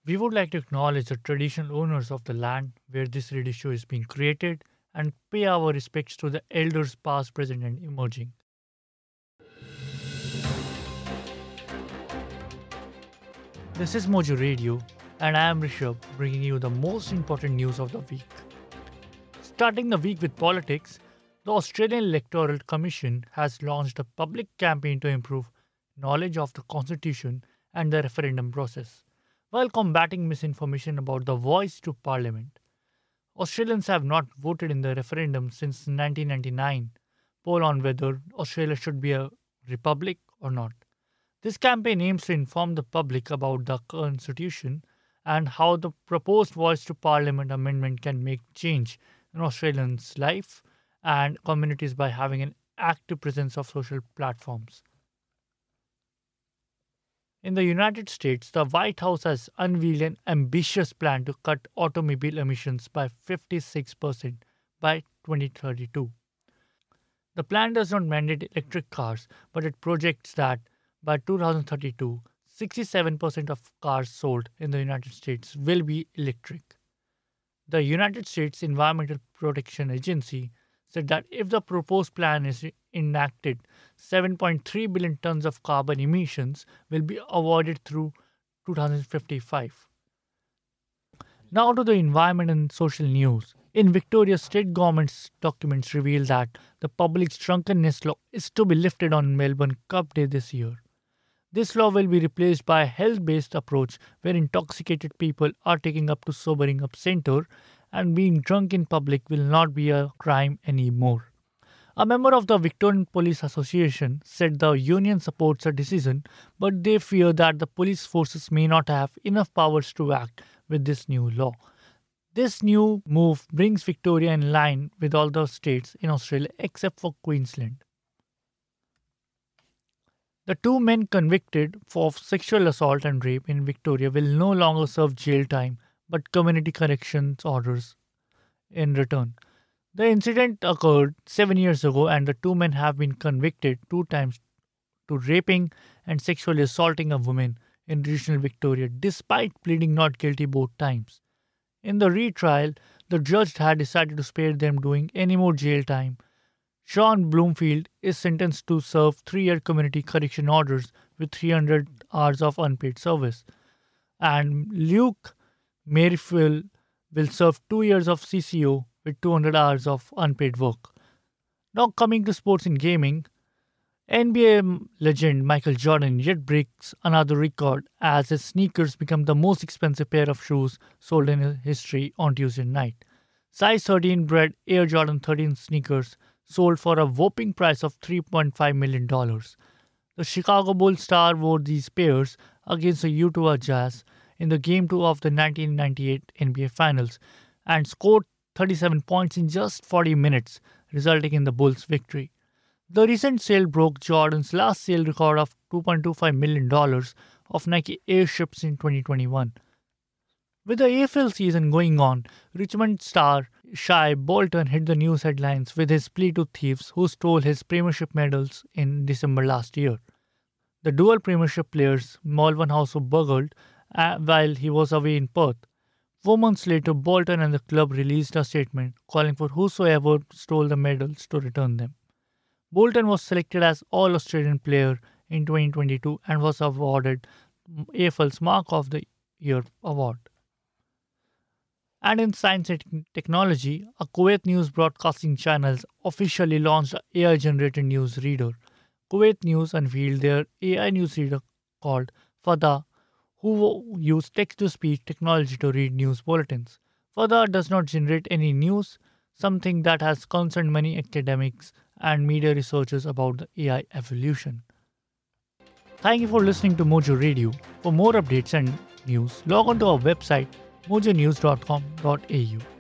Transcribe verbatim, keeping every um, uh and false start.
We would like to acknowledge the traditional owners of the land where this radio show is being created and pay our respects to the elders past, present, and emerging. This is Mojo Radio, and I am Rishabh bringing you the most important news of the week. Starting the week with politics, the Australian Electoral Commission has launched a public campaign to improve knowledge of the Constitution and the referendum process, while combating misinformation about the voice to Parliament. Australians have not voted in the referendum since nineteen ninety-nine poll on whether Australia should be a republic or not. This campaign aims to inform the public about the Constitution and how the proposed Voice to Parliament amendment can make change in Australians' life and communities by having an active presence of social platforms. In the United States, the White House has unveiled an ambitious plan to cut automobile emissions by fifty-six percent by twenty thirty-two. The plan does not mandate electric cars, but it projects that by two thousand thirty-two, sixty-seven percent of cars sold in the United States will be electric. The United States Environmental Protection Agency said that if the proposed plan is enacted, seven point three billion tons of carbon emissions will be avoided through two thousand fifty-five. Now to the environment and social news. In Victoria, state government's documents reveal that the public's drunkenness law is to be lifted on Melbourne Cup Day this year. This law will be replaced by a health-based approach where intoxicated people are taking up to sobering up center and being drunk in public will not be a crime anymore. A member of the Victorian Police Association said the union supports the decision, but they fear that the police forces may not have enough powers to act with this new law. This new move brings Victoria in line with all the states in Australia except for Queensland. The two men convicted for sexual assault and rape in Victoria will no longer serve jail time but community corrections orders in return. The incident occurred seven years ago, and the two men have been convicted two times to raping and sexually assaulting a woman in regional Victoria, despite pleading not guilty both times. In the retrial, the judge had decided to spare them doing any more jail time. Sean Bloomfield is sentenced to serve three-year community correction orders with three hundred hours of unpaid service, and Luke Merrifield will serve two years of C C O with two hundred hours of unpaid work. Now coming to sports and gaming, N B A legend Michael Jordan yet breaks another record as his sneakers become the most expensive pair of shoes sold in history on Tuesday night. Size thirteen bred Air Jordan thirteen sneakers sold for a whopping price of three point five million dollars. The Chicago Bulls star wore these pairs against the Utah Jazz in the Game two of the nineteen ninety-eight N B A Finals and scored thirty-seven points in just forty minutes, resulting in the Bulls' victory. The recent sale broke Jordan's last sale record of two point two five million dollars of Nike airships in twenty twenty-one. With the A F L season going on, Richmond star Shai Bolton hit the news headlines with his plea to thieves who stole his premiership medals in December last year. The dual premiership players Malvern House were burgled uh, while he was away in Perth. Four months later, Bolton and the club released a statement calling for whosoever stole the medals to return them. Bolton was selected as All-Australian Player in twenty twenty-two and was awarded A F L's Mark of the Year award. And in science and technology, a Kuwait news broadcasting channel officially launched an A I-generated news reader. Kuwait News unveiled their A I news reader called Fada, who use text-to-speech technology to read news bulletins. Fada does not generate any news, something that has concerned many academics and media researchers about the A I evolution. Thank you for listening to Mojo Radio. For more updates and news, log on to our website mojo news dot com dot a u.